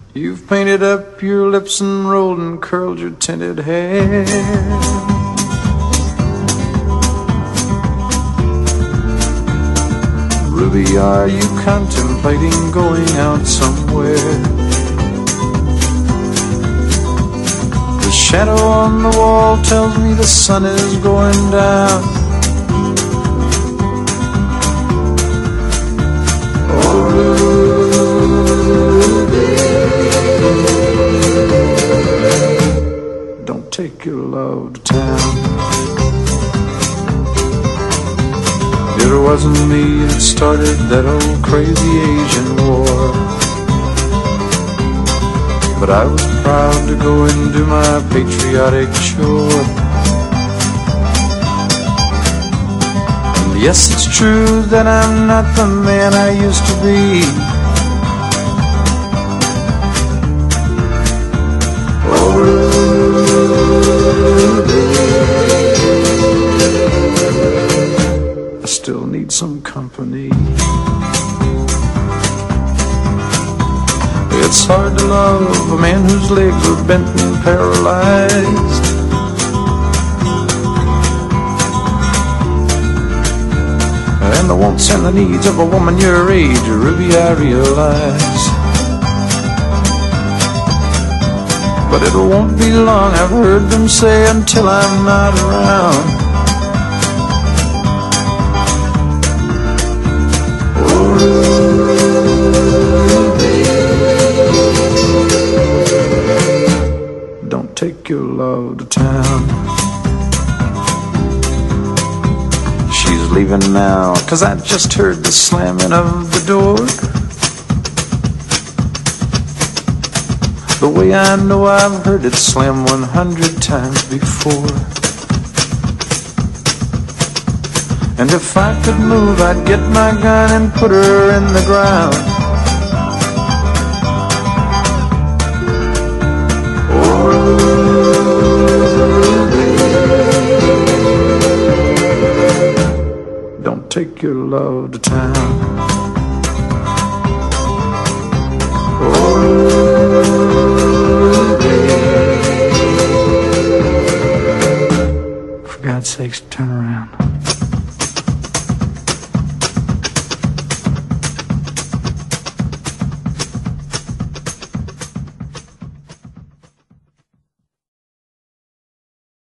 You've painted up your lips and rolled and curled your tinted hair. Ruby, are you contemplating going out somewhere? The shadow on the wall tells me the sun is going down. Oh, Ruby, don't take your love to town. It wasn't me that started that old crazy Asian war, but I was proud to go and do my patriotic chore. And yes, it's true that I'm not the man I used to be. Oh, Ruby, I still need some company. It's hard to love a man whose legs are bent and paralyzed, and the wants and the needs of a woman your age, Ruby, I realize. But it won't be long, I've heard them say, until I'm not around. Take your love to town. She's leaving now, 'cause I just heard the slamming of the door. The way I know I've heard it slam 100 times before. And if I could move, I'd get my gun and put her in the ground. Don't take your love to town. Oh, Ruby, for God's sakes, turn around.